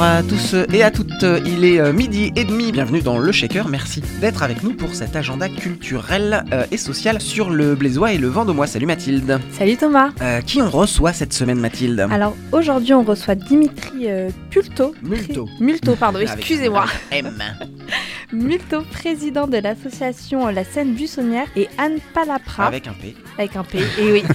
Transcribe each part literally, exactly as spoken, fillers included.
Bonjour à tous et à toutes, il est midi et demi, bienvenue dans Le Shaker, merci d'être avec nous pour cet agenda culturel euh, et social sur le Blésois et le Vendômois. Salut Mathilde. Salut Thomas. Euh, qui on reçoit cette semaine Mathilde? Alors aujourd'hui on reçoit Dimitri euh, Pulto. Multo. Pré- Multo, pardon, excusez-moi. M. Multo, président de l'association La Seine Buissonnière, et Anne Palapra. Avec un P. Avec un P, et oui.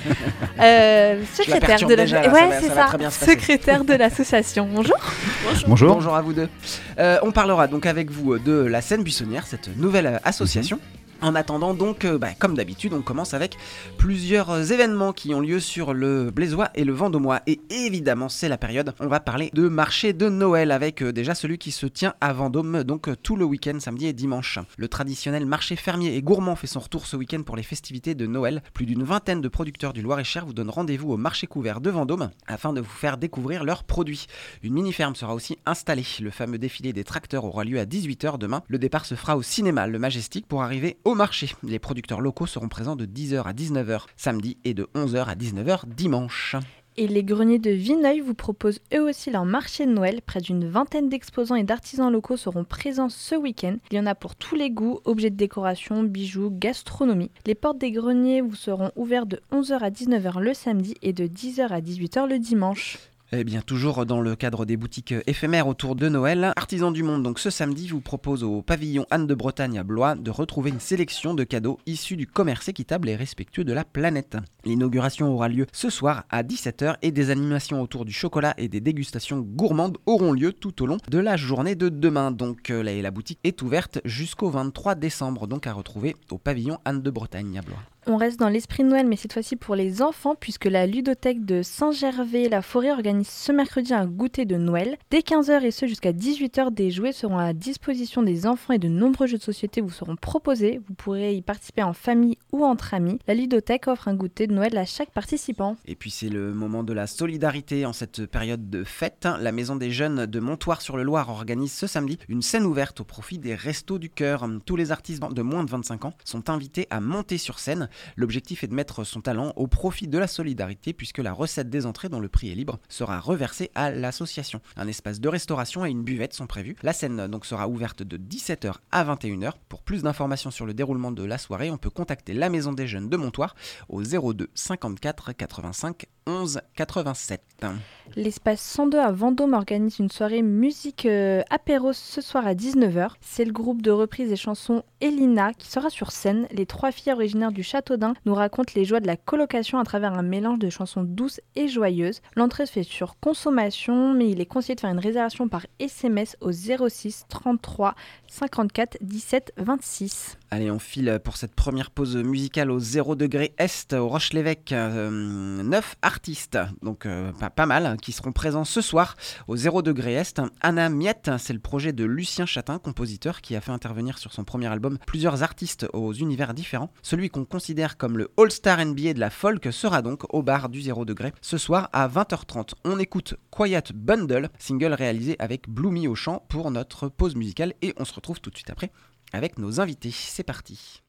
euh, secrétaire de la... déjà, là, ouais, ça va, c'est ça ça. va très bien se passer. Secrétaire de l'association. Bonjour. Bonjour. Bonjour. Bonjour à vous deux. Euh, on parlera donc avec vous de La Seine Buissonnière, cette nouvelle association. Mm-hmm. En attendant donc, euh, bah, comme d'habitude, on commence avec plusieurs euh, événements qui ont lieu sur le Blésois et le Vendômois. Et évidemment, c'est la période, on va parler de marché de Noël avec euh, déjà celui qui se tient à Vendôme, donc euh, tout le week-end, samedi et dimanche. Le traditionnel marché fermier et gourmand fait son retour ce week-end pour les festivités de Noël. Plus d'une vingtaine de producteurs du Loir-et-Cher vous donnent rendez-vous au marché couvert de Vendôme afin de vous faire découvrir leurs produits. Une mini-ferme sera aussi installée. Le fameux défilé des tracteurs aura lieu à dix-huit heures demain. Le départ se fera au cinéma, le Majestic, pour arriver au marché. Les producteurs locaux seront présents de dix heures à dix-neuf heures samedi et de onze heures à dix-neuf heures dimanche. Et les greniers de Vineuil vous proposent eux aussi leur marché de Noël. Près d'une vingtaine d'exposants et d'artisans locaux seront présents ce week-end. Il y en a pour tous les goûts, objets de décoration, bijoux, gastronomie. Les portes des greniers vous seront ouvertes de onze heures à dix-neuf heures le samedi et de dix heures à dix-huit heures le dimanche. Eh bien, toujours dans le cadre des boutiques éphémères autour de Noël, Artisans du Monde, donc ce samedi, vous propose au pavillon Anne de Bretagne à Blois de retrouver une sélection de cadeaux issus du commerce équitable et respectueux de la planète. L'inauguration aura lieu ce soir à dix-sept heures et des animations autour du chocolat et des dégustations gourmandes auront lieu tout au long de la journée de demain. Donc euh, la, la boutique est ouverte jusqu'au vingt-trois décembre, donc à retrouver au pavillon Anne de Bretagne à Blois. On reste dans l'esprit de Noël, mais cette fois-ci pour les enfants, puisque la ludothèque de Saint-Gervais-la-Forêt organise ce mercredi un goûter de Noël. Dès quinze heures et ce jusqu'à dix-huit heures, des jouets seront à la disposition des enfants et de nombreux jeux de société vous seront proposés. Vous pourrez y participer en famille ou entre amis. La ludothèque offre un goûter de Noël à chaque participant. Et puis c'est le moment de la solidarité en cette période de fête. La Maison des Jeunes de Montoire-sur-le-Loir organise ce samedi une scène ouverte au profit des Restos du Cœur. Tous les artistes de moins de vingt-cinq ans sont invités à monter sur scène. L'objectif est de mettre son talent au profit de la solidarité puisque la recette des entrées, dont le prix est libre, sera reversée à l'association. Un espace de restauration et une buvette sont prévus. La scène donc sera ouverte de dix-sept heures à vingt et une heures. Pour plus d'informations sur le déroulement de la soirée, on peut contacter la Maison des Jeunes de Montoire au zéro deux cinquante-quatre quatre-vingt-cinq onze quatre-vingt-sept. L'espace cent deux à Vendôme organise une soirée musique euh, apéro ce soir à dix-neuf heures. C'est le groupe de reprise des chansons Elina qui sera sur scène. Les trois filles originaires du Châteaudun nous racontent les joies de la colocation à travers un mélange de chansons douces et joyeuses. L'entrée se fait sur consommation, mais il est conseillé de faire une réservation par S M S au zéro six trente-trois cinquante-quatre dix-sept vingt-six. Allez, on file pour cette première pause musicale au zéro degré Est, au Roche-l'Évêque. Euh, neuf artistes, donc euh, pas, pas mal, qui seront présents ce soir au zéro degré Est. Anna Miette, c'est le projet de Lucien Chatin, compositeur, qui a fait intervenir sur son premier album plusieurs artistes aux univers différents. Celui qu'on considère comme le All-Star N B A de la folk sera donc au bar du zéro degré ce soir à vingt heures trente. On écoute Quiet Bundle, single réalisé avec Bloomy au chant pour notre pause musicale et on se retrouve tout de suite après avec nos invités. C'est parti.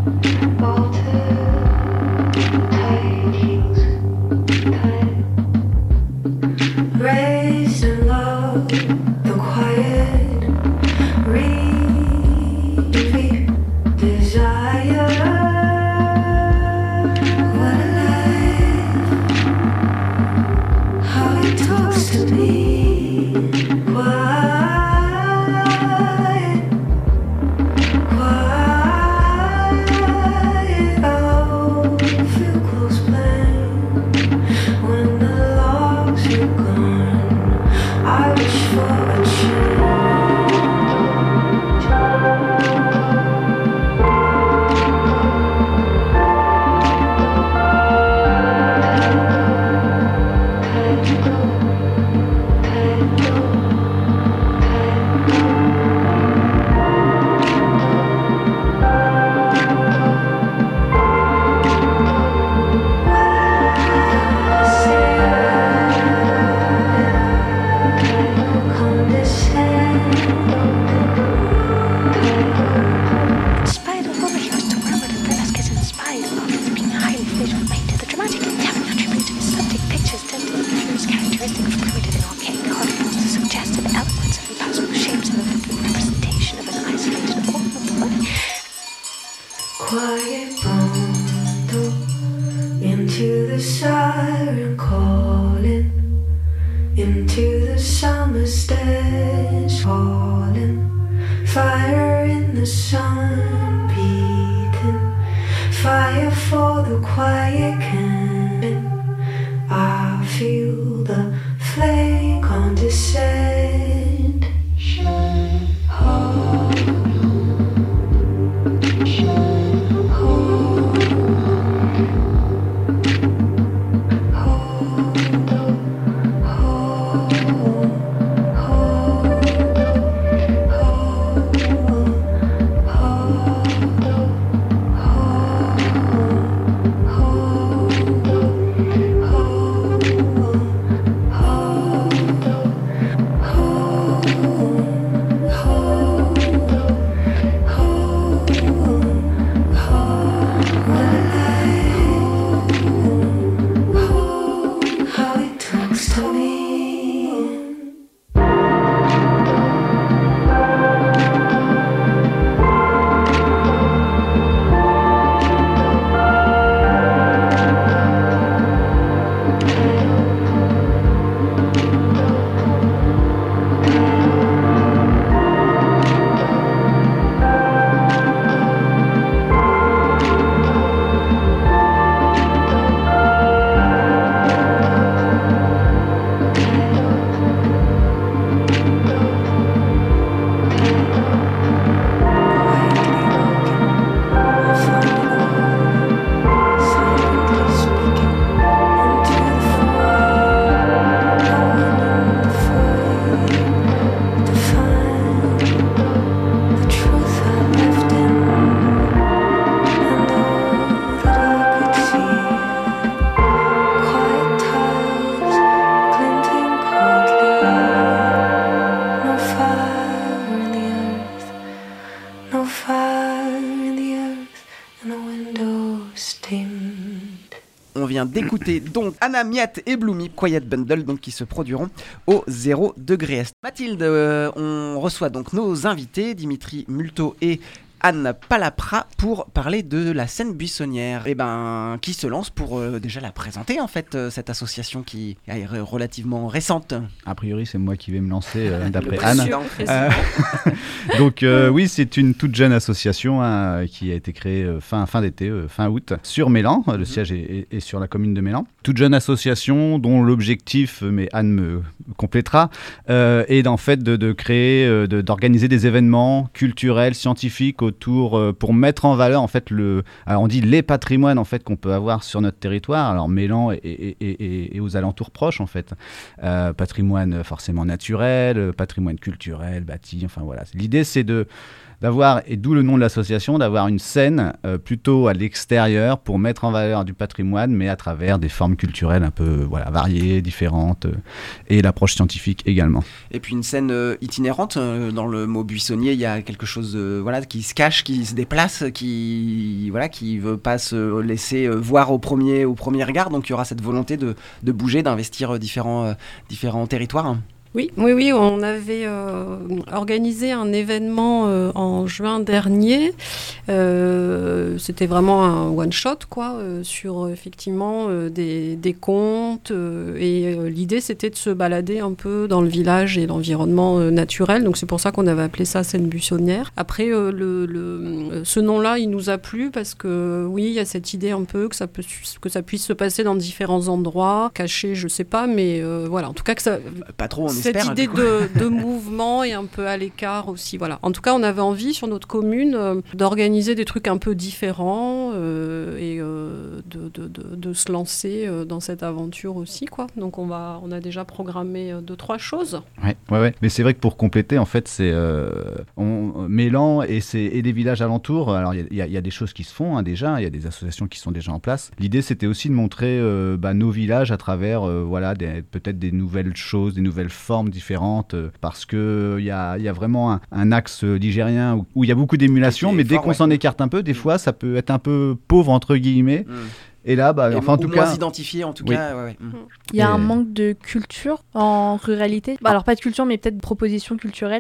Alter quiet bundle into the siren calling, into the summer stage falling, fire in the sun beating, fire for the quiet camping. I feel the flame condescend. Oh. D'écouter donc Anna Miette et Bloomy Quiet Bundle donc qui se produiront au zéro degré est. Mathilde, euh, on reçoit donc nos invités Dimitri Multo et Anne Palapra pour parler de la scène buissonnière. Et ben, qui se lance pour euh, déjà la présenter en fait, euh, cette association qui est relativement récente. A priori, c'est moi qui vais me lancer euh, d'après Anne. Euh, donc euh, oui, c'est une toute jeune association hein, qui a été créée euh, fin, fin d'été, euh, fin août, sur Mélan. Le mm-hmm. siège est, est, est sur la commune de Mélan. Toute jeune association dont l'objectif, mais Anne me complétera, euh, est en fait de, de créer, euh, de, d'organiser des événements culturels, scientifiques autour euh, pour mettre en valeur en fait le, alors on dit les patrimoines en fait qu'on peut avoir sur notre territoire. Alors Mélan et, et, et, et, et aux alentours proches en fait, euh, patrimoine forcément naturel, patrimoine culturel, bâti. Enfin voilà, l'idée c'est de d'avoir, et d'où le nom de l'association, d'avoir une scène euh, plutôt à l'extérieur pour mettre en valeur du patrimoine, mais à travers des formes culturelles un peu voilà, variées, différentes, euh, et l'approche scientifique également. Et puis une scène euh, itinérante, euh, dans le mot buissonnier, il y a quelque chose euh, voilà, qui se cache, qui se déplace, qui voilà, qui veut pas se laisser euh, voir au premier, au premier regard, donc il y aura cette volonté de, de bouger, d'investir euh, différents, euh, différents territoires. Oui, oui, oui, on avait euh, organisé un événement euh, en juin dernier. Euh, c'était vraiment un one-shot, quoi, euh, sur effectivement euh, des, des contes. Euh, et euh, l'idée, c'était de se balader un peu dans le village et l'environnement euh, naturel. Donc c'est pour ça qu'on avait appelé ça scène buissonnière. Après, euh, le, le, ce nom-là, il nous a plu parce que oui, il y a cette idée un peu que ça peut, que ça puisse se passer dans différents endroits, cachés, je sais pas, mais euh, voilà. En tout cas que ça. Pas trop. On cette espère, idée de, de mouvement et un peu à l'écart aussi, voilà. En tout cas, on avait envie sur notre commune euh, d'organiser des trucs un peu différents euh, et euh, de, de, de, de se lancer euh, dans cette aventure aussi, quoi. Donc on va, on a déjà programmé euh, deux trois choses. Ouais, ouais, ouais. Mais c'est vrai que pour compléter, en fait, c'est euh, on, Mélan et, c'est, et les villages alentours. Alors il y, y, y a des choses qui se font hein, déjà, il y a des associations qui sont déjà en place. L'idée, c'était aussi de montrer euh, bah, nos villages à travers, euh, voilà, des, peut-être des nouvelles choses, des nouvelles formes différentes, euh, parce que il y a, y a vraiment un, un axe ligérien où, où il y a beaucoup d'émulation, mais dès qu'on ouais. s'en écarte un peu, des fois, ça peut être un peu pauvre entre guillemets. Mm. Et là, bah, et enfin, en tout moins cas, identifié en tout oui. cas. Ouais, ouais. Mm. Il y a et... un manque de culture en ruralité. Bah, alors pas de culture, mais peut-être de propositions culturelles.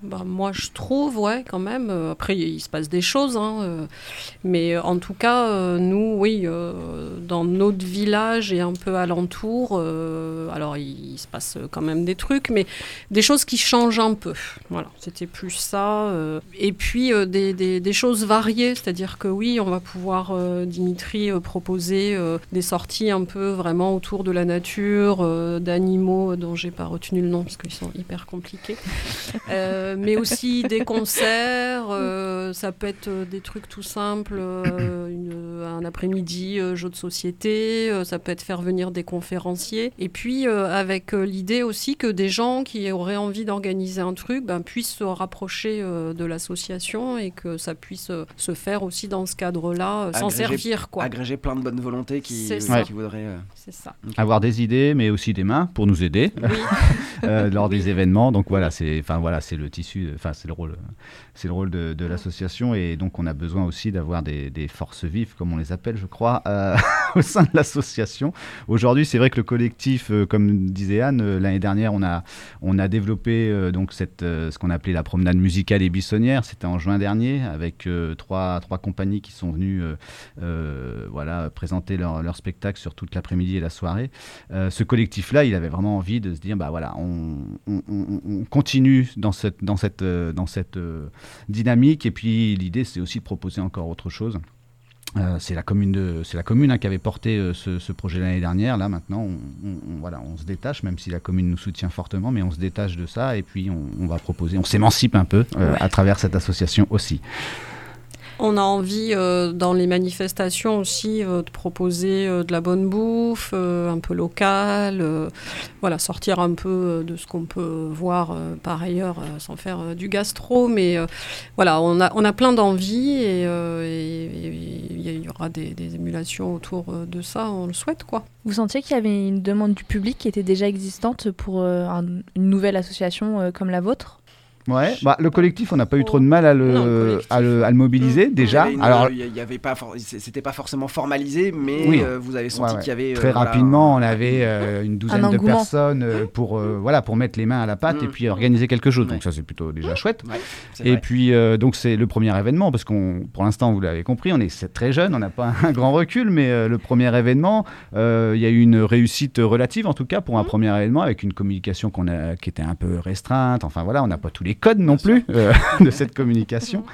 Bah, moi, je trouve, ouais, quand même. Euh, Après, il se passe des choses, hein, euh, mais euh, en tout cas, euh, nous, oui, euh, dans notre village et un peu alentour, euh, alors il, il se passe quand même des trucs, mais des choses qui changent un peu. Voilà, c'était plus ça. euh. Et puis, euh, des, des, des choses variées, c'est-à-dire que oui, on va pouvoir, euh, Dimitri, euh, proposer euh, des sorties un peu vraiment autour de la nature, euh, d'animaux dont j'ai pas retenu le nom parce qu'ils sont hyper compliqués. Euh, mais aussi des concerts, euh, ça peut être des trucs tout simples, euh, une, un après-midi euh, jeu de société, euh, ça peut être faire venir des conférenciers. Et puis euh, avec euh, l'idée aussi que des gens qui auraient envie d'organiser un truc ben, puissent se rapprocher euh, de l'association et que ça puisse euh, se faire aussi dans ce cadre-là, euh, s'en servir. Quoi. Agréger plein de bonnes volontés qui, C'est euh, ça. qui voudraient... Euh... C'est ça. Okay. Avoir des idées, mais aussi des mains pour nous aider Oui. euh, lors des événements. Donc voilà, c'est, enfin voilà, c'est le tissu, enfin c'est le rôle, c'est le rôle de, de l'association et donc on a besoin aussi d'avoir des, des forces vives, comme on les appelle, je crois, euh, au sein de l'association. Aujourd'hui, c'est vrai que le collectif, euh, comme disait Anne, euh, l'année dernière, on a, on a développé euh, donc cette, euh, ce qu'on appelait la promenade musicale et buissonnière. C'était en juin dernier avec euh, trois, trois compagnies qui sont venues, euh, euh, voilà, présenter leur, leur spectacle sur toute l'après-midi et la soirée. Euh, ce collectif-là, il avait vraiment envie de se dire, bah voilà, on, on, on, on continue dans cette, dans cette, euh, dans cette euh, dynamique. Et puis l'idée, c'est aussi de proposer encore autre chose. Euh, c'est la commune, de, c'est la commune hein, qui avait porté euh, ce, ce projet l'année dernière. Là, maintenant, on, on, on, voilà, on se détache, même si la commune nous soutient fortement, mais on se détache de ça et puis on, on va proposer, on s'émancipe un peu euh, ouais. à travers cette association aussi. On a envie, euh, dans les manifestations aussi, euh, de proposer euh, de la bonne bouffe, euh, un peu locale, euh, voilà, sortir un peu euh, de ce qu'on peut voir euh, par ailleurs, euh, sans faire euh, du gastro, mais euh, voilà, on a, on a plein d'envies et il y aura des, des émulations autour euh, de ça, on le souhaite, quoi. Vous sentiez qu'il y avait une demande du public qui était déjà existante pour euh, un, une nouvelle association euh, comme la vôtre ? Ouais, bah, le collectif, on n'a pas eu trop de mal à le, non, à le, à le mobiliser mmh. déjà. Il y avait une, Alors, il y avait pas, for- c'était pas forcément formalisé, mais oui. euh, vous avez senti ouais, ouais. qu'il y avait très euh, rapidement, voilà, on avait euh, une douzaine de personnes euh, pour euh, voilà pour mettre les mains à la pâte mmh. et puis organiser quelque chose. Ouais. Donc ça c'est plutôt déjà chouette. Ouais, et vrai. puis euh, donc c'est le premier événement parce qu'on, pour l'instant vous l'avez compris, on est très jeune, on n'a pas un grand recul, mais euh, le premier événement, il euh, y a eu une réussite relative en tout cas pour un mmh. premier événement avec une communication qu'on a, qui était un peu restreinte. Enfin voilà, on n'a pas tous les codes non plus. Euh, de cette communication.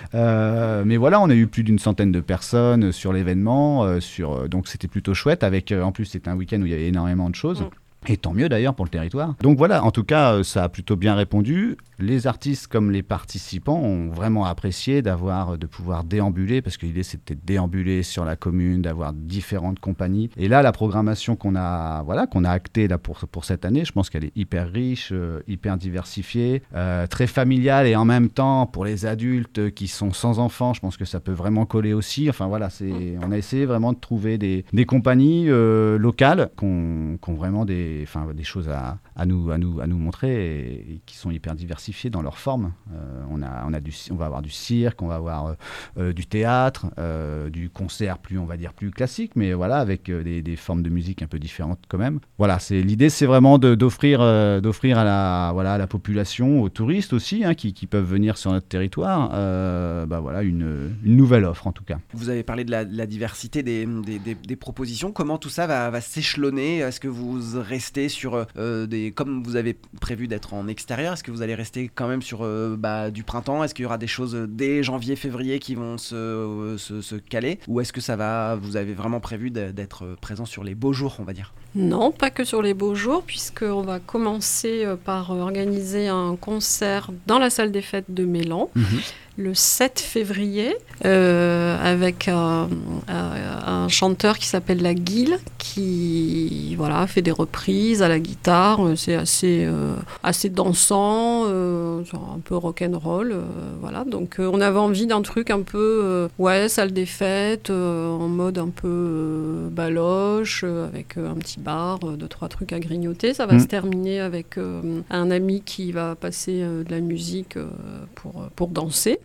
Euh, mais voilà, on a eu plus d'une centaine de personnes sur l'événement, euh, sur, donc c'était plutôt chouette. Avec, euh, en plus, c'était un week-end où il y avait énormément de choses. Mm. Et tant mieux d'ailleurs pour le territoire. Donc voilà, en tout cas, ça a plutôt bien répondu. Les artistes comme les participants ont vraiment apprécié d'avoir, de pouvoir déambuler, parce que l'idée c'était de déambuler sur la commune, d'avoir différentes compagnies. Et là, la programmation qu'on a, voilà, qu'on a actée là pour, pour cette année, je pense qu'elle est hyper riche, euh, hyper diversifiée, euh, très familiale et en même temps pour les adultes qui sont sans enfants, je pense que ça peut vraiment coller aussi. Enfin voilà, c'est, on a essayé vraiment de trouver des, des compagnies euh, locales qui ont, qui ont vraiment des Enfin, des choses à, à, nous, à, nous, à nous montrer et, et qui sont hyper diversifiées dans leur forme. Euh, on, a, on, a du, on va avoir du cirque, on va avoir euh, euh, du théâtre, euh, du concert plus, on va dire, plus classique, mais voilà, avec euh, des, des formes de musique un peu différentes quand même. Voilà, c'est, l'idée, c'est vraiment de, d'offrir, euh, d'offrir à, la, voilà, à la population, aux touristes aussi, hein, qui, qui peuvent venir sur notre territoire, euh, bah, voilà, une, une nouvelle offre en tout cas. Vous avez parlé de la, de la diversité des, des, des, des propositions. Comment tout ça va, va s'échelonner ? Est-ce que vous restez sur euh, des, comme vous avez prévu d'être en extérieur, est-ce que vous allez rester quand même sur euh, bah, du printemps ? Est-ce qu'il y aura des choses dès janvier, février qui vont se, euh, se, se caler ? Ou est-ce que ça va, vous avez vraiment prévu d'être présent sur les beaux jours, on va dire ? Non, pas que sur les beaux jours, puisqu'on va commencer par organiser un concert dans la salle des fêtes de Mélan. Mmh. Le sept février, euh, avec un, un, un chanteur qui s'appelle La Guile, qui voilà, fait des reprises à la guitare. C'est assez, euh, assez dansant, euh, un peu rock'n'roll. Euh, voilà. Donc euh, on avait envie d'un truc un peu, euh, ouais, salle des fêtes, euh, en mode un peu euh, baloche, euh, avec euh, un petit bar, euh, deux, trois trucs à grignoter. Ça va mmh. se terminer avec euh, un ami qui va passer euh, de la musique euh, pour, pour danser.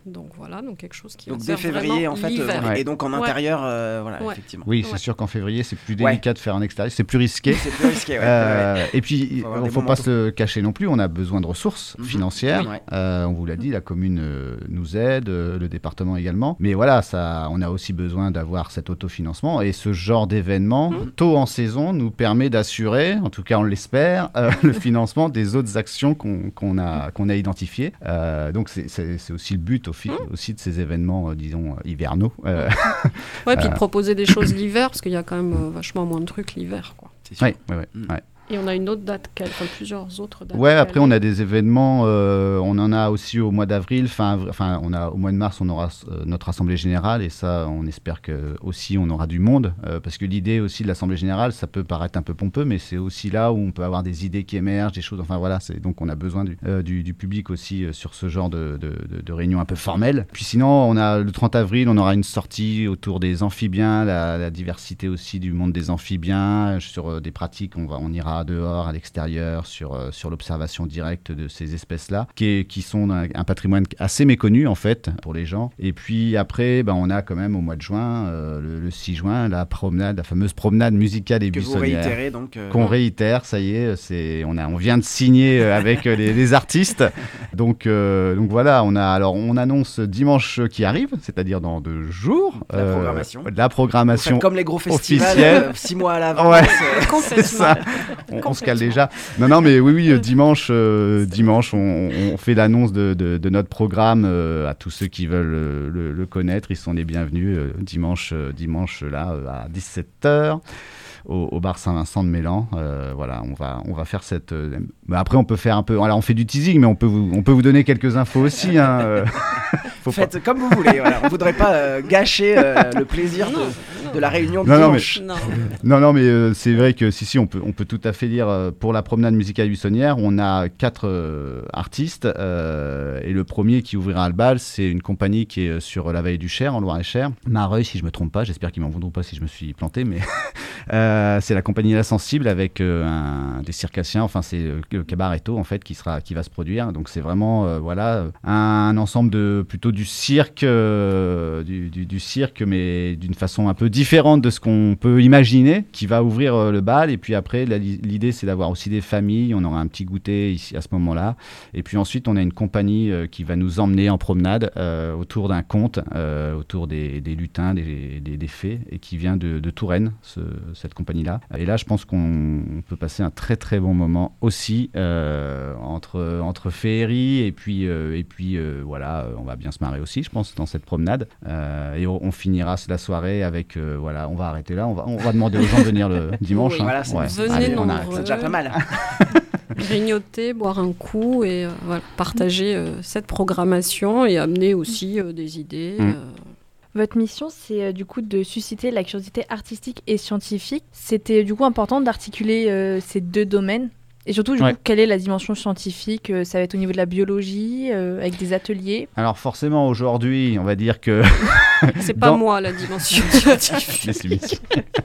Donc voilà, donc quelque chose qui Donc dès réserve février, vraiment en fait, l'hiver. euh, Ouais. et donc en Ouais. intérieur, euh, voilà, Ouais. effectivement. Oui, Ouais. c'est sûr qu'en février, c'est plus Ouais. délicat de faire en extérieur, c'est plus risqué. C'est plus risqué, ouais. ouais. Euh, et puis, il Faut avoir ne des faut bons pas manteaux. se cacher non plus, on a besoin de ressources Mhm. financières. Oui. Ouais. Euh, on vous l'a dit, la commune euh, nous aide, euh, le département également. Mais voilà, ça, on a aussi besoin d'avoir cet autofinancement. Et ce genre d'événement, Mhm. tôt en saison, nous permet d'assurer, en tout cas on l'espère, euh, le financement des autres actions qu'on qu'on a, qu'on a identifiées. Euh, donc c'est- c'est c'est aussi le but au fi- aussi de ces événements, euh, disons, euh, hivernaux. Euh, Ouais, puis de proposer des choses l'hiver, parce qu'il y a quand même euh, vachement moins de trucs l'hiver, quoi. C'est sûr. ouais, ouais, ouais, Mhm. ouais. Et on a une autre date, qu'elle- enfin plusieurs autres dates. Ouais, après calées. on a des événements, euh, on en a aussi au mois d'avril, fin, avr- enfin on a au mois de mars on aura euh, notre assemblée générale et ça on espère que aussi on aura du monde euh, parce que l'idée aussi de l'assemblée générale ça peut paraître un peu pompeux mais c'est aussi là où on peut avoir des idées qui émergent, des choses, enfin voilà, c'est donc on a besoin du, euh, du, du public aussi euh, sur ce genre de, de, de, de réunions un peu formelles. Puis sinon on a le trente avril on aura une sortie autour des amphibiens, la, la diversité aussi du monde des amphibiens, sur euh, des pratiques, on, va, on ira dehors à l'extérieur sur, euh, sur l'observation directe de ces espèces-là, qui, est- qui sont un, un patrimoine assez méconnu en fait pour les gens. Et puis après, ben, on a quand même au mois de juin, euh, le, le six juin, la promenade, la fameuse promenade musicale et Que vous buissonnière. réitérez donc. euh, Qu'on réitère, ça y est, c'est, on, a, on vient de signer euh, avec euh, les, les artistes. Donc, euh, donc voilà, on, a, alors, on annonce dimanche qui arrive, c'est-à-dire dans deux jours. La programmation. La vous programmation. faites comme les gros festivals, officielle. euh, six mois à l'avance. Ouais. euh, C'est ça. On, on se cale déjà. Non, non, mais oui, oui, euh, dimanche, euh, dimanche, on, on fait l'annonce de, de, de notre programme euh, à tous ceux qui veulent euh, le, le connaître. Ils sont les bienvenus euh, dimanche, euh, dimanche là euh, à dix-sept heures. Au, au bar Saint-Vincent de Mélan, euh, voilà, on va, on va faire cette. Euh, bah après, on peut faire un peu. Alors, on fait du teasing, mais on peut vous, on peut vous donner quelques infos aussi. Hein, euh, faut pas- Faites comme vous voulez. Voilà. On voudrait pas euh, gâcher euh, le plaisir de, de la réunion de Non, non, mais- dimanche. Non. Non, non, mais euh, c'est vrai que si, si, on peut, on peut tout à fait dire euh, pour la promenade musicale buissonnière, on a quatre euh, artistes euh, et le premier qui ouvrira le bal, c'est une compagnie qui est euh, sur la vallée du Cher, en Loire-et-Cher, Mareuil, si je me trompe pas. J'espère qu'ils m'en voudront pas si je me suis planté, mais euh, c'est la compagnie La Sensible avec euh, un, des circassiens. Enfin, c'est euh, le cabaretto en fait qui sera, qui va se produire. Donc c'est vraiment euh, voilà un, un ensemble de plutôt du cirque, euh, du, du, du cirque, mais d'une façon un peu différente de ce qu'on peut imaginer, qui va ouvrir euh, le bal. Et puis après, la- l'idée c'est d'avoir aussi des familles. On aura un petit goûter ici à ce moment-là. Et puis ensuite, on a une compagnie euh, qui va nous emmener en promenade euh, autour d'un conte, euh, autour des, des lutins, des, des, des fées, et qui vient de, de Touraine, ce- cette compagnie-là. Et là, je pense qu'on on peut passer un très très bon moment aussi euh, entre, entre féerie et puis, euh, et puis euh, voilà, euh, on va bien se marrer aussi, je pense, dans cette promenade. Euh, et on, on finira la soirée avec, euh, voilà, on va arrêter là, on va, on va demander aux gens de venir le dimanche. Oui. hein. Voilà, c'est- Venez Allez, on nombreux. arrête. C'est déjà pas mal. Grignoter, boire un coup et euh, voilà, partager euh, cette programmation et amener aussi euh, des idées. Mm. euh. Votre mission, c'est euh, du coup de susciter la curiosité artistique et scientifique. C'était du coup important d'articuler euh, ces deux domaines. Et surtout, du Ouais. coup, quelle est la dimension scientifique? Euh, Ça va être au niveau de la biologie, euh, avec des ateliers. Alors forcément, aujourd'hui, on va dire que... C'est pas Dans- moi la dimension scientifique. Les émissions.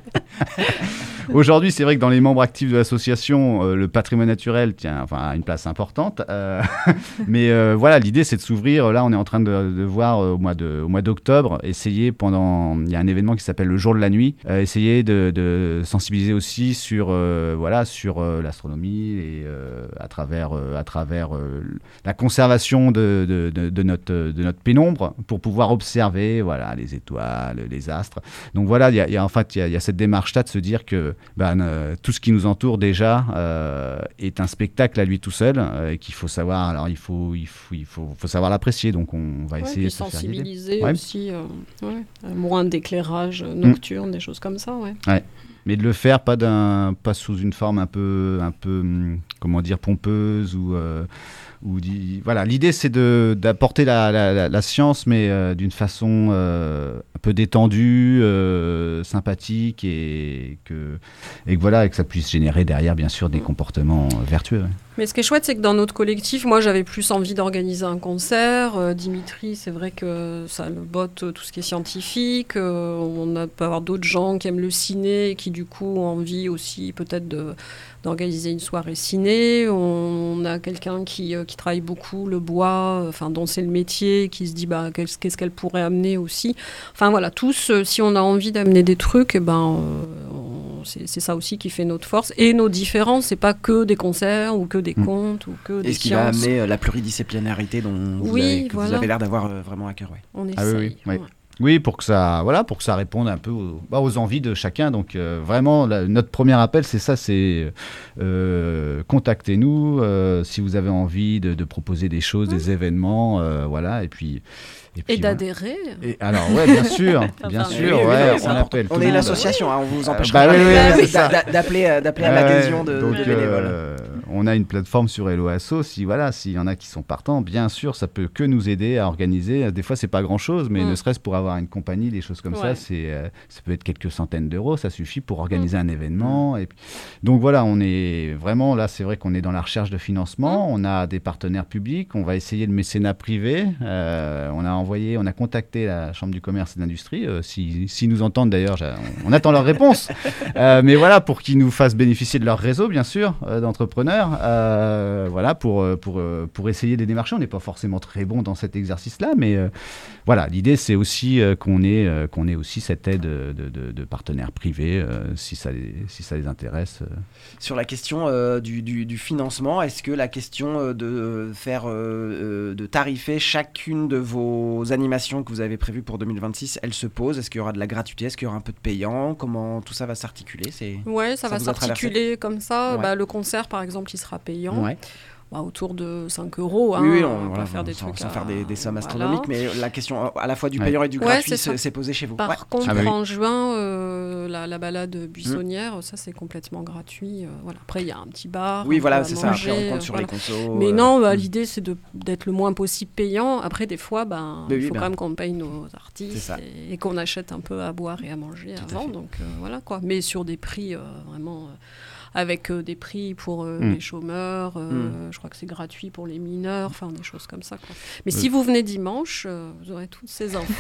Aujourd'hui, c'est vrai que dans les membres actifs de l'association, euh, le patrimoine naturel tient enfin, a une place importante. euh, mais euh, voilà, l'idée, c'est de s'ouvrir. Là, on est en train de, de voir euh, au mois de, au mois d'octobre, essayer pendant. Il y a un événement qui s'appelle le jour de la nuit, euh, essayer de, de sensibiliser aussi sur, euh, voilà, sur euh, l'astronomie et euh, à travers, euh, à travers euh, la conservation de, de, de, de notre, de notre pénombre pour pouvoir observer, voilà, les étoiles, les astres. Donc voilà, il y a, il y a, en fait, il y a, il y a cette démarche-là de se dire que ben, euh, tout ce qui nous entoure déjà euh, est un spectacle à lui tout seul euh, et qu'il faut savoir. Alors il faut, il faut, il faut, faut savoir l'apprécier. Donc on va Ouais, essayer puis de se faire guider. sensibiliser Ouais. aussi, euh, ouais, à moins d'éclairage nocturne, des choses comme ça, ouais. Mais de le faire pas d'un, pas sous une forme un peu, un peu, hum, comment dire, pompeuse ou. Euh, ou di- voilà, l'idée c'est de d'apporter la, la, la, la science, mais euh, d'une façon euh, un peu détendue, euh, sympathique, et que et que voilà, et que ça puisse générer derrière bien sûr des comportements euh, vertueux. Ouais. Mais ce qui est chouette, c'est que dans notre collectif, moi j'avais plus envie d'organiser un concert. Euh, Dimitri, c'est vrai que ça le botte euh, tout ce qui est scientifique. Euh, on a, peut avoir d'autres gens qui aiment le ciné et qui du coup envie aussi peut-être de, d'organiser une soirée ciné. On, on a quelqu'un qui, euh, qui travaille beaucoup le bois, enfin dont c'est le métier, qui se dit bah, qu'est-ce, qu'est-ce qu'elle pourrait amener aussi. Enfin voilà, tous, euh, si on a envie d'amener des trucs, eh ben, euh, on, c'est, c'est ça aussi qui fait notre force. Et nos différences, c'est pas que des concerts ou que des mmh. contes ou que des Et ce qui va sciences. amener euh, la pluridisciplinarité dont vous, oui, avez, que voilà. vous avez l'air d'avoir euh, vraiment à cœur. Ouais. On essaye. Ah oui, oui, oui. Ouais. Oui, pour que ça, voilà, pour que ça réponde un peu aux, bah, aux envies de chacun. Donc euh, vraiment, la, notre premier appel, c'est ça, c'est euh, contactez-nous euh, si vous avez envie de, de proposer des choses, mmh. des événements, euh, voilà, et puis. Et, puis, et d'adhérer. Voilà. Et alors, ouais, bien sûr, bien enfin, sûr, oui, oui, ouais, oui, on appelle. On est une association, hein, on vous empêche bah, pas oui, oui, oui, d'a, d'a, d'appeler, d'appeler à l'adhésion de, donc, de bénévoles. Euh, on a une plateforme sur Hello Asso. Si voilà, s'il y en a qui sont partants, bien sûr, ça peut que nous aider à organiser. Des fois, c'est pas grand-chose, mais mmh. ne serait-ce pour avoir une compagnie, des choses comme ouais. ça, c'est, euh, ça peut être quelques centaines d'euros. Ça suffit pour organiser mmh. un événement. Et puis... Donc voilà, on est vraiment là. C'est vrai qu'on est dans la recherche de financement. Mmh. On a des partenaires publics. On va essayer le mécénat privé. Euh, on a envoyé, on a contacté la Chambre du commerce et de l'industrie, euh, si, si nous entendent d'ailleurs, on, on attend leur réponse, euh, mais voilà, pour qu'ils nous fassent bénéficier de leur réseau, bien sûr, euh, d'entrepreneurs, euh, voilà, pour, pour, pour essayer de les démarcher. On n'est pas forcément très bon dans cet exercice-là, mais euh, voilà, l'idée c'est aussi euh, qu'on ait, euh, qu'on ait aussi cette aide de, de, de partenaires privés, euh, si, ça les, si ça les intéresse. Euh. Sur la question euh, du, du, du financement, est-ce que la question de faire, euh, de tarifer chacune de vos animations que vous avez prévues pour deux mille vingt-six, elle se pose? Est-ce qu'il y aura de la gratuité? Est-ce qu'il y aura un peu de payant? Comment tout ça va s'articuler? C'est... Ouais, ça, ça va s'articuler comme ça. Ouais. Bah, le concert, par exemple, il sera payant. Ouais. Bah, autour de cinq euros. Hein, oui, oui, on, on voilà, va faire des sans, trucs sans à... faire des, des sommes astronomiques, voilà. mais la question à la fois du ouais. payant et du ouais, gratuit, c'est, c'est posé chez vous. Par ouais. contre, ah, bah oui. en juin, euh, la, la balade buissonnière, mmh. ça c'est complètement gratuit. Euh, voilà. Après, il y a un petit bar. Oui, voilà, c'est manger, ça. Après, on compte sur voilà. les consos. Mais euh... non, bah, mmh. l'idée c'est de, d'être le moins possible payant. Après, des fois, bah, il oui, faut ben, quand même qu'on paye nos artistes et, et qu'on achète un peu à boire et à manger Tout avant. Donc euh, voilà quoi. Mais sur des prix euh, vraiment. Euh, avec euh, des prix pour euh, mmh. les chômeurs, euh, mmh. je crois que c'est gratuit pour les mineurs, enfin des choses comme ça. Quoi. Mais mmh. si vous venez dimanche, euh, vous aurez toutes ces infos.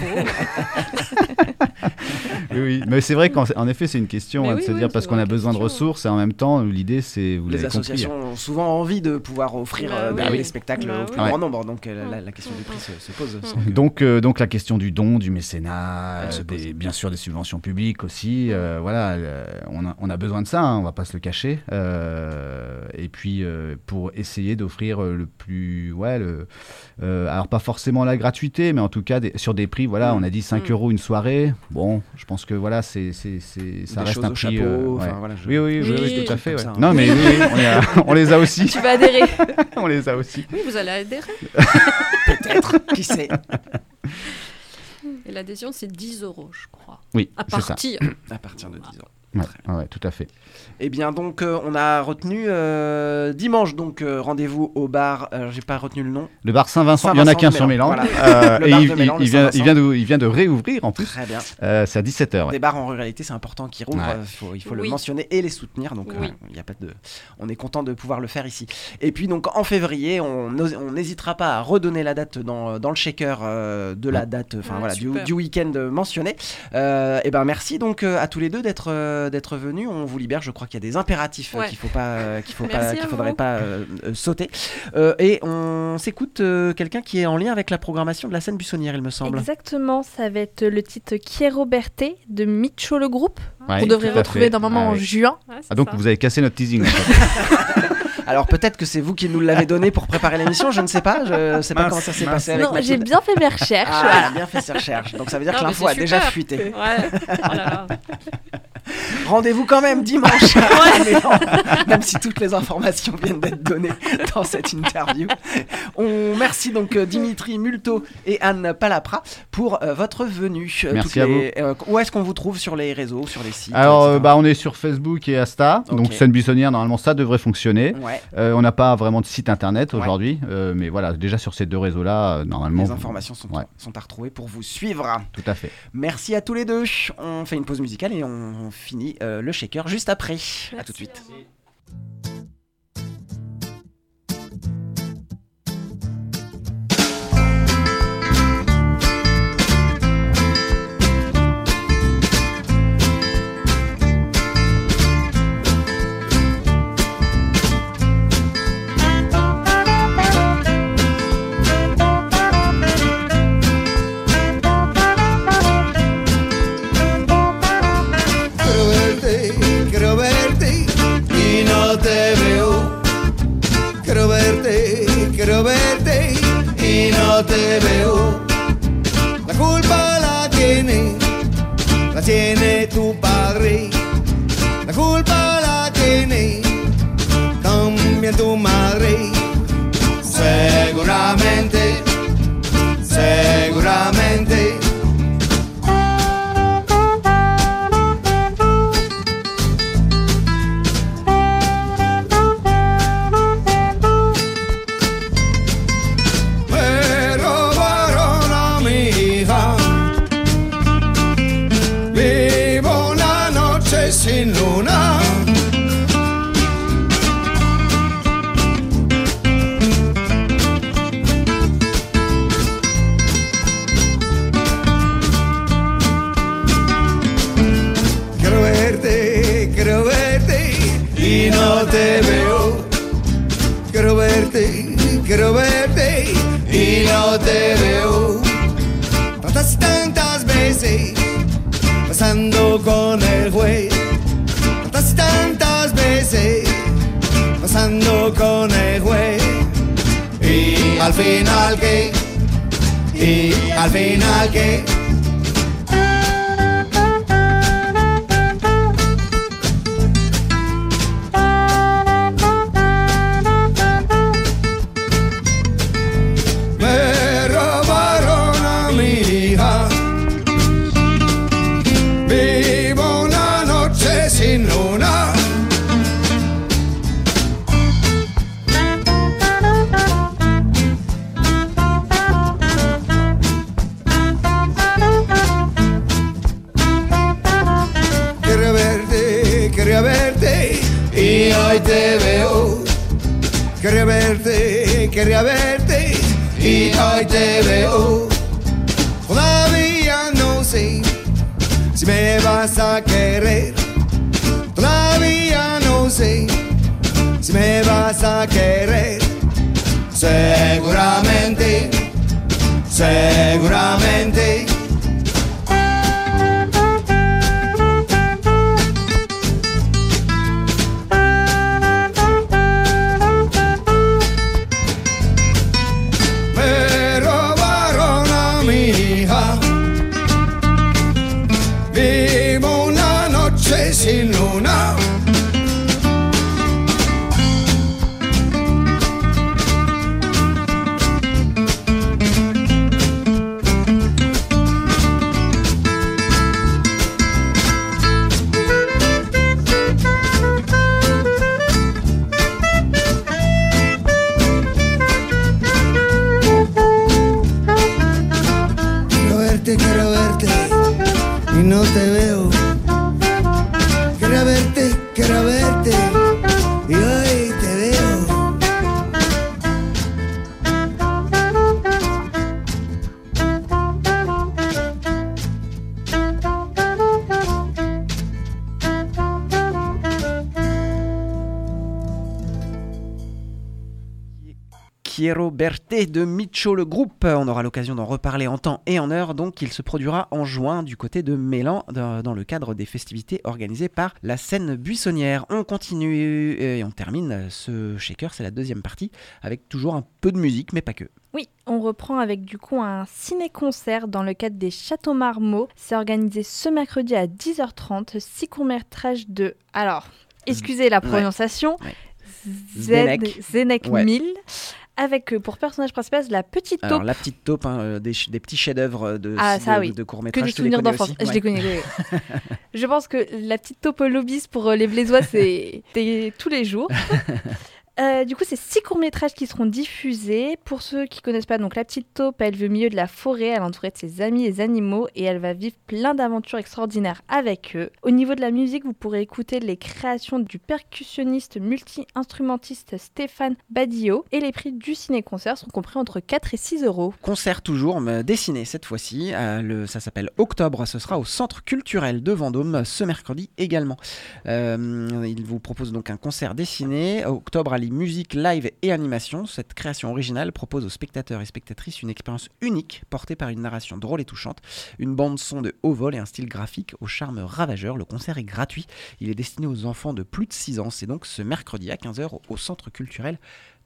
oui, oui, mais c'est vrai qu'en en effet, c'est une question hein, oui, de se oui, dire parce qu'on a besoin de ressources et en même temps, l'idée, c'est vous les l'avez associations compris. ont souvent envie de pouvoir offrir euh, bah, oui. des spectacles bah, au plus oui. grand nombre, donc euh, la, la question du prix se, se pose. Mmh. Donc, euh, donc la question du don, du mécénat, euh, des, bien sûr des subventions publiques aussi. Euh, voilà, euh, on, a, on a besoin de ça, hein, on va pas se le cacher. Euh, et puis euh, pour essayer d'offrir le plus, ouais, le, euh, alors pas forcément la gratuité, mais en tout cas des, sur des prix. Voilà, mmh. on a dit cinq mmh. euros une soirée. Bon, je pense que voilà, c'est, c'est, c'est ça des reste un prix. Chapeau, euh, ouais. voilà, je... oui, oui, oui, oui, oui, tout à fait. Ouais. Ça, hein. Non, mais oui, oui, on, a, on les a aussi. Tu vas adhérer. On les a aussi. Oui, vous allez adhérer. Peut-être, qui sait. Et l'adhésion, c'est dix euros, je crois. Oui, à c'est partir. Ça. À partir de dix euros. Ouais, ouais, tout à fait. Eh bien, donc, euh, on a retenu euh, dimanche, donc euh, rendez-vous au bar. Euh, j'ai pas retenu le nom. Le bar Saint-Vincent. Saint-Vincent il y en a qu'un sur Mélan. Voilà. Euh, et il, Mélan, il, vient, il, vient de, il vient de réouvrir en plus. Très bien. Euh, c'est à dix-sept heures. Ouais. Des bars en ruralité, c'est important qu'ils rouvrent. Ouais. Euh, faut, il faut oui. le mentionner et les soutenir. Donc, oui. euh, y a pas de. On est content de pouvoir le faire ici. Et puis, donc, en février, on n'hésitera pas à redonner la date dans, dans le shaker euh, de la date, enfin ouais, voilà, du, super. du week-end mentionné. Euh, et ben, merci donc euh, à tous les deux d'être euh, d'être venus. On vous libère. Je crois qu'il y a des impératifs ouais. euh, qu'il faut pas, euh, qu'il faut Merci pas, à qu'il faudrait vous. pas euh, euh, sauter. Euh, et on s'écoute euh, quelqu'un qui est en lien avec la programmation de la scène buissonnière, il me semble. Exactement, ça va être le titre Quiero Verte de Micho le groupe. Ouais, Vous devrez tout à retrouver fait. normalement Ah, en oui. juin. Ouais, c'est Ah, donc ça. vous avez cassé notre teasing. En fait. Alors peut-être que c'est vous qui nous l'avez donné pour préparer l'émission, je ne sais pas, je sais pas Mince, comment ça s'est mince. passé avec Non, j'ai Mathilde. bien fait mes recherches. Ah, voilà. elle a bien fait ses recherches, donc ça veut dire Non, que mais l'info c'est a déjà super. fuité. Ouais. Oh là là. Rendez-vous quand même dimanche à Mélan, même si toutes les informations viennent d'être données dans cette interview. On merci donc euh, Dimitri Multo et Anne Palapra pour euh, votre venue. Euh, Merci toutes à les, euh, où est-ce qu'on vous trouve sur les réseaux, sur les sites? Alors, et cetera euh, bah, on est sur Facebook et Insta, Ok. donc scène buissonnière, normalement ça devrait fonctionner. Ouais. Euh, on n'a pas vraiment de site internet Ouais. aujourd'hui, euh, mais voilà, déjà sur ces deux réseaux-là, euh, normalement. Les vous- informations sont, Ouais. sont à retrouver pour vous suivre. Tout à fait. Merci à tous les deux. On fait une pause musicale et on finit euh, le shaker juste après. À tout de suite. tiene tu padre, la culpa la tiene también tu madre. Seguramente, seguramente. Me robaron a mi hija. Vivo una noche sin luna. Y no te veo, quiero verte, quiero verte y no te veo. Tantas tantas veces pasando con el juez, tantas tantas veces pasando con el juez. Y al final que, y al final que. Y hoy te veo, quería verte, quería verte y hoy te veo. Todavía no sé si me vas a querer. Todavía no sé si me vas a querer. Seguramente, seguramente. Vivo una noche sin luna. Quiero verte, quiero verte y no te veo. Quiero verte, quiero verte y hoy te veo. Quiero verte de Micho le groupe. On aura l'occasion d'en reparler en temps et en heure. Donc, il se produira en juin du côté de Mélan dans le cadre des festivités organisées par la scène buissonnière. On continue et on termine ce shaker, c'est la deuxième partie, avec toujours un peu de musique, mais pas que. Oui, on reprend avec du coup un ciné-concert dans le cadre des Châteaux Marmot. C'est organisé ce mercredi à dix heures trente. Six courts-métrages de... Alors, excusez la prononciation. Ouais. Zenek, Zenek ouais. mille. Avec euh, pour personnage principal la petite taupe. Alors la petite taupe, hein, euh, des, des petits chefs-d'œuvre de, ah, ça, de, oui. de courts-métrages. Que des souvenirs d'enfance. Je ouais. les connais. Oui. Je pense que la petite taupe lobbyiste pour euh, les Blésois, c'est tous les jours. Euh, du coup, c'est six courts-métrages qui seront diffusés. Pour ceux qui ne connaissent pas, donc la petite taupe, elle vit au milieu de la forêt, elle est entourée de ses amis les animaux et elle va vivre plein d'aventures extraordinaires avec eux. Au niveau de la musique, vous pourrez écouter les créations du percussionniste multi-instrumentiste Stéphane Badillo et les prix du ciné-concert sont compris entre quatre et six euros. Concert toujours, mais dessiné cette fois-ci. Euh, le, ça s'appelle Octobre. Ce sera au Centre culturel de Vendôme ce mercredi également. Euh, il vous propose donc un concert dessiné. Octobre allie musique, live et animation. Cette création originale propose aux spectateurs et spectatrices une expérience unique portée par une narration drôle et touchante, une bande-son de haut vol et un style graphique au charme ravageur. Le concert est gratuit. Il est destiné aux enfants de plus de six ans. C'est donc ce mercredi à quinze heures au Centre culturel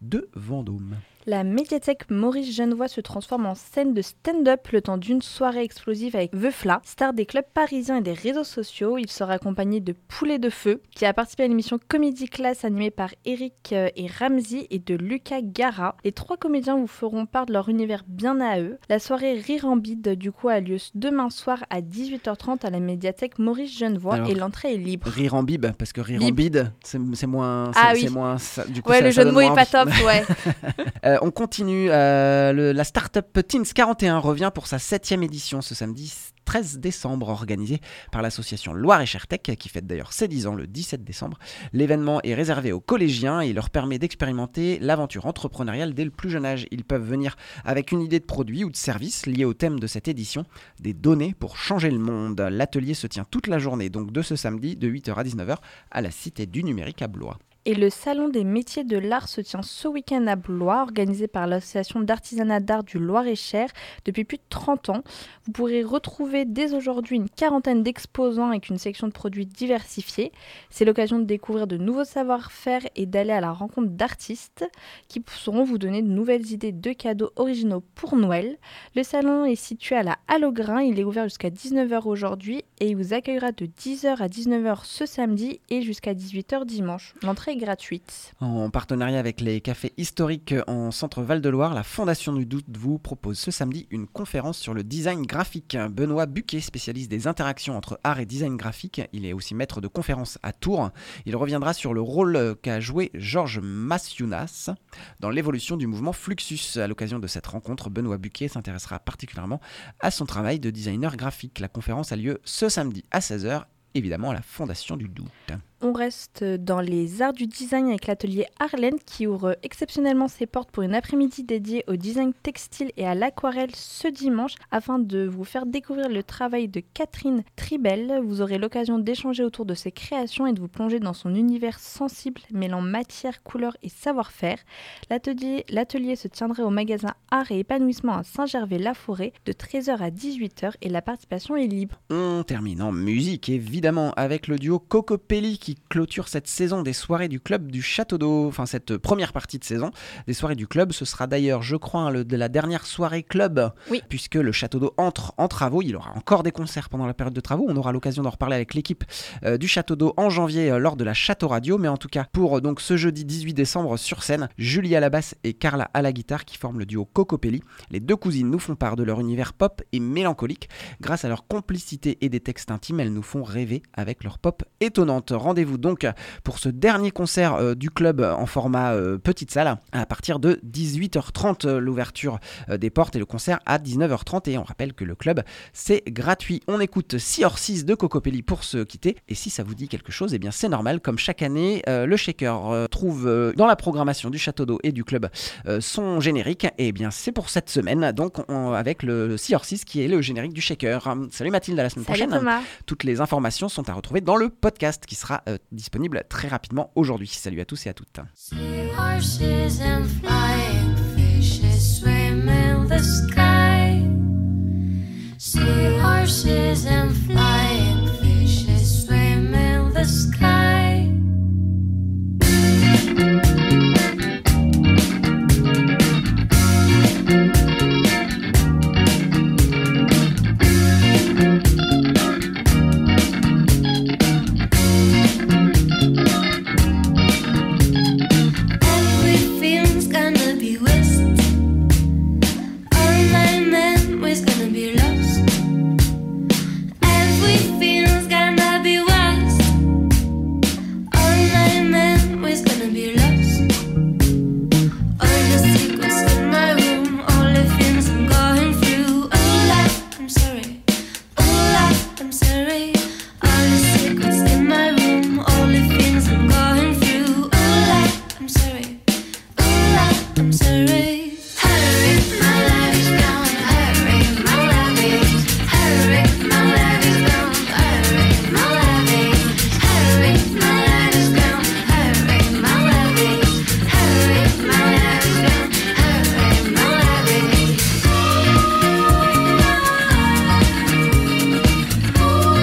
de Vendôme. La médiathèque Maurice Genevoix se transforme en scène de stand-up le temps d'une soirée explosive avec Veufla, star des clubs parisiens et des réseaux sociaux. Il sera accompagné de Poulet de Feu, qui a participé à l'émission Comédie Classe animée par Eric et Ramzy, et de Lucas Gara. Les trois comédiens vous feront part de leur univers bien à eux. La soirée Rire en bide, du coup, a lieu demain soir à dix-huit heures trente à la médiathèque Maurice Genevoix. Alors, et l'entrée est libre. Rire en bide, parce que Rire Bib. en bide, c'est, c'est moins... C'est, ah oui. c'est moins ça, du coup, ouais, ça, le ça jeu de mots est pas top, envie. ouais. Euh, on continue, euh, le, la start-up Teens quarante et un revient pour sa septième édition ce samedi treize décembre, organisée par l'association Loire-et-Cher Tech, qui fête d'ailleurs ses dix ans le dix-sept décembre. L'événement est réservé aux collégiens et il leur permet d'expérimenter l'aventure entrepreneuriale dès le plus jeune âge. Ils peuvent venir avec une idée de produit ou de service lié au thème de cette édition, des données pour changer le monde. L'atelier se tient toute la journée, donc de ce samedi de huit heures à dix-neuf heures à la Cité du Numérique à Blois. Et le Salon des métiers de l'art se tient ce week-end à Blois, organisé par l'Association d'artisanat d'art du Loir-et-Cher depuis plus de trente ans. Vous pourrez retrouver dès aujourd'hui une quarantaine d'exposants avec une section de produits diversifiés. C'est l'occasion de découvrir de nouveaux savoir-faire et d'aller à la rencontre d'artistes qui sauront vous donner de nouvelles idées de cadeaux originaux pour Noël. Le salon est situé à la Halle au Grain, il est ouvert jusqu'à dix-neuf heures aujourd'hui et il vous accueillera de dix heures à dix-neuf heures ce samedi et jusqu'à dix-huit heures dimanche. L'entrée gratuite. En partenariat avec les cafés historiques en centre Val-de-Loire, la Fondation du Doute vous propose ce samedi une conférence sur le design graphique. Benoît Buquet, spécialiste des interactions entre art et design graphique, il est aussi maître de conférence à Tours. Il reviendra sur le rôle qu'a joué Georges Maciunas dans l'évolution du mouvement Fluxus. À l'occasion de cette rencontre, Benoît Buquet s'intéressera particulièrement à son travail de designer graphique. La conférence a lieu ce samedi à seize heures, évidemment à la Fondation du Doute. On reste dans les arts du design avec l'atelier Arlène qui ouvre exceptionnellement ses portes pour une après-midi dédiée au design textile et à l'aquarelle ce dimanche afin de vous faire découvrir le travail de Catherine Tribel. Vous aurez l'occasion d'échanger autour de ses créations et de vous plonger dans son univers sensible mêlant matière, couleur et savoir-faire. L'atelier, l'atelier se tiendrait au magasin Art et Épanouissement à Saint-Gervais-la-Forêt de treize heures à dix-huit heures et la participation est libre. On termine en musique évidemment avec le duo Cocopelli qui clôture cette saison des soirées du club du Château d'Eau, enfin cette première partie de saison des soirées du club. Ce sera d'ailleurs, je crois, le, de la dernière soirée club, oui. puisque le Château d'Eau entre en travaux. Il y aura encore des concerts pendant la période de travaux. On aura l'occasion d'en reparler avec l'équipe euh, du Château d'Eau en janvier euh, lors de la Château Radio. Mais en tout cas, pour euh, donc ce jeudi dix-huit décembre sur scène, Julie à la basse et Carla à la guitare qui forment le duo Cocopelli. Les deux cousines nous font part de leur univers pop et mélancolique. Grâce à leur complicité et des textes intimes, elles nous font rêver avec leur pop étonnante. Rendez-vous donc pour ce dernier concert euh, du club en format euh, petite salle à partir de dix-huit heures trente, euh, l'ouverture euh, des portes et le concert à dix-neuf heures trente. Et on rappelle que le club c'est gratuit. On écoute six hors six de Cocopelli pour se quitter. Et si ça vous dit quelque chose, eh bien c'est normal. Comme chaque année, euh, le Shaker euh, trouve euh, dans la programmation du Château d'Eau et du club euh, son générique. Et eh bien c'est pour cette semaine, donc on, avec le six hors six qui est le générique du Shaker. Salut Mathilde, à la semaine Salut prochaine. Thomas. Toutes les informations sont à retrouver dans le podcast qui sera euh, disponible très rapidement aujourd'hui. Salut à tous et à toutes. Seahorses and flying fishes swim in the sky. Seahorses and flying fishes swim in the sky. Everything's gonna be west. All my memories gonna be lost. Everything's gonna be west. All my memories gonna be lost. All the secrets in my room, all the things I'm going through. Oh, life, I'm sorry. Oh, life, I'm sorry. All the secrets in my room, all the things I'm going through. Oh, life, I'm sorry. Oh, life, I'm sorry. Hurry, my life is gone. Hurry, my life is. Hurry, my life is gone. Hurry, my life is. Hurry, my life is gone. Hurry, my life is. Hurry, my life is gone. Hurry, my life is.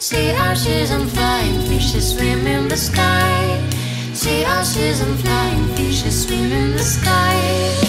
Sea oceans and flying fishes swim in the sky. Sea oceans and flying fishes swim in the sky.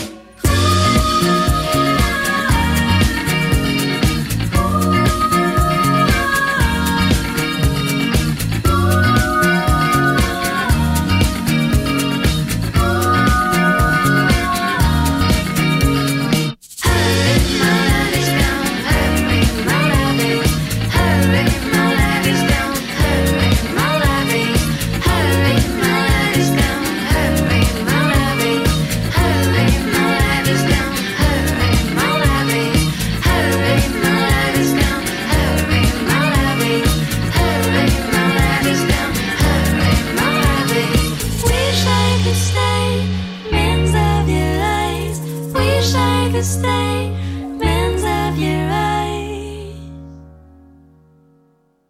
Stay,